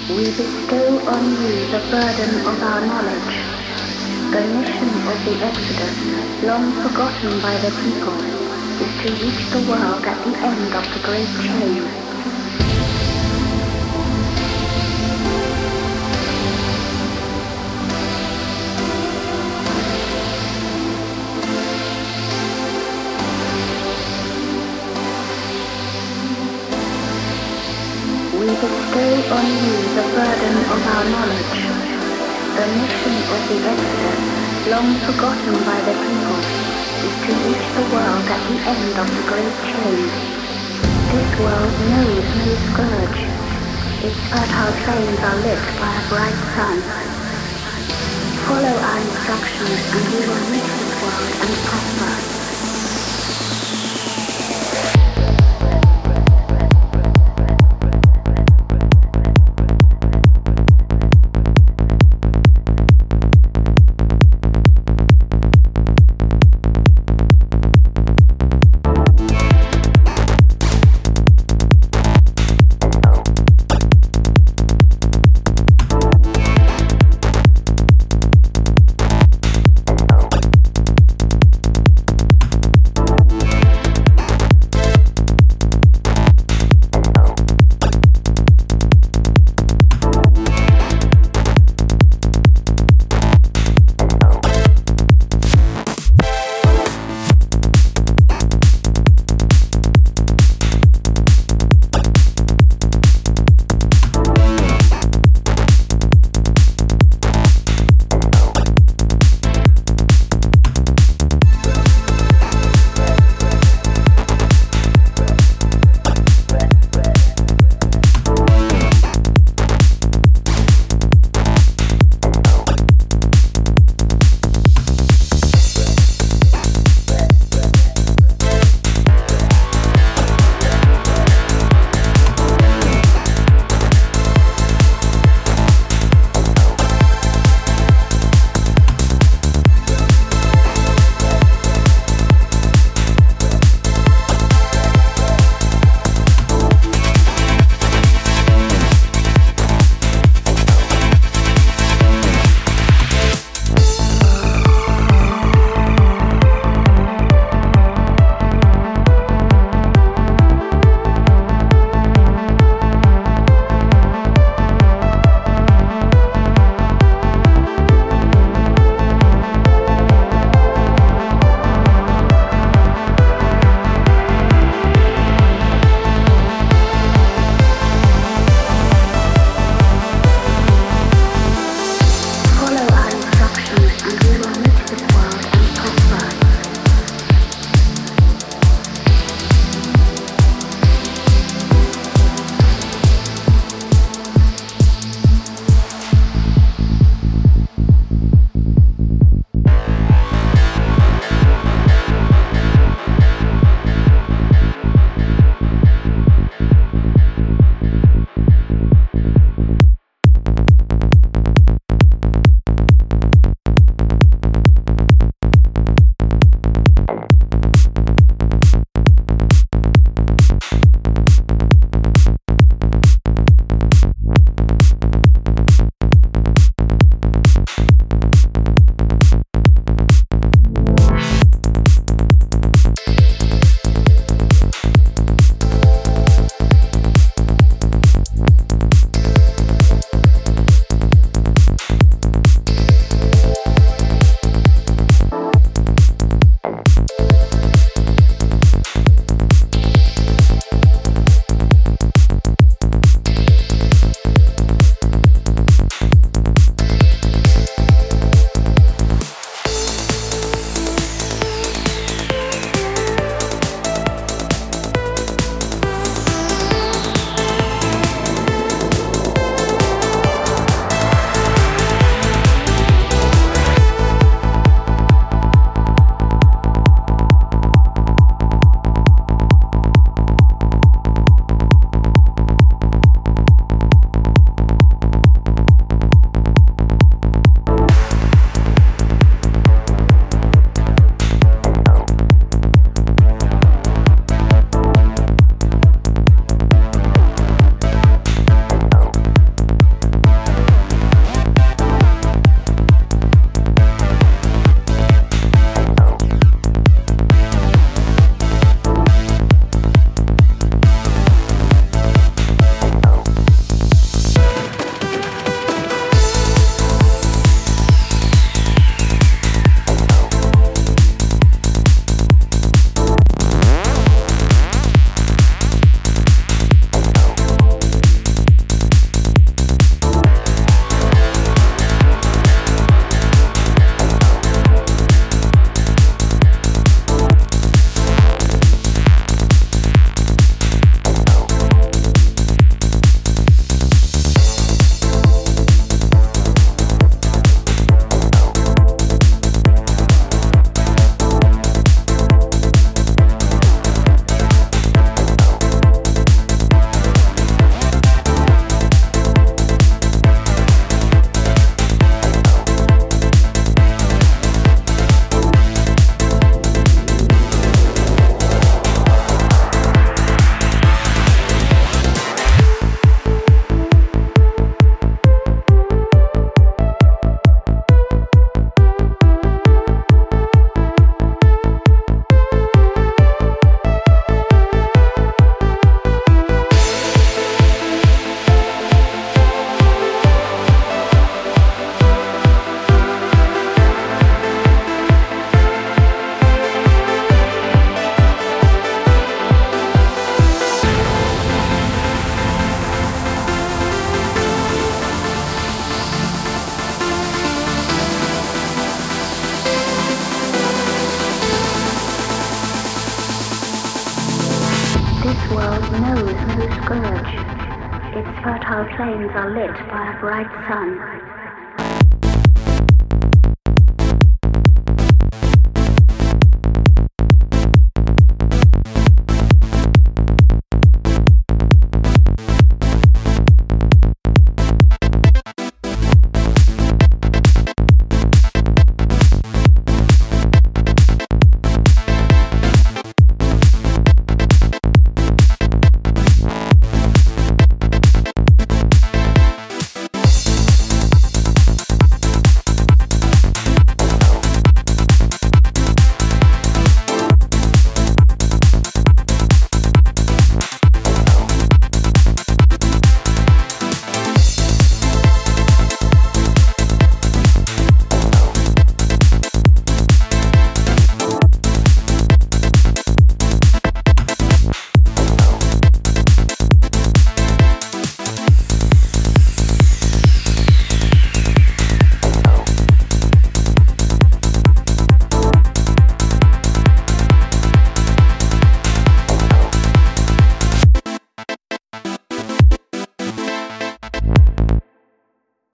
We bestow on you the burden of our knowledge. The mission of the Exodus, long forgotten by the people, is to reach the world at the end of the Great Chain. We bestow on you the burden of our knowledge. The mission of the Exodus, long forgotten by the people, is to reach the world at the end of the Great Chain. This world knows no scourge. Its fertile plains are lit by a bright sun. Follow our instructions and we will reach this world and prosper. fertile plains are lit by a bright sun.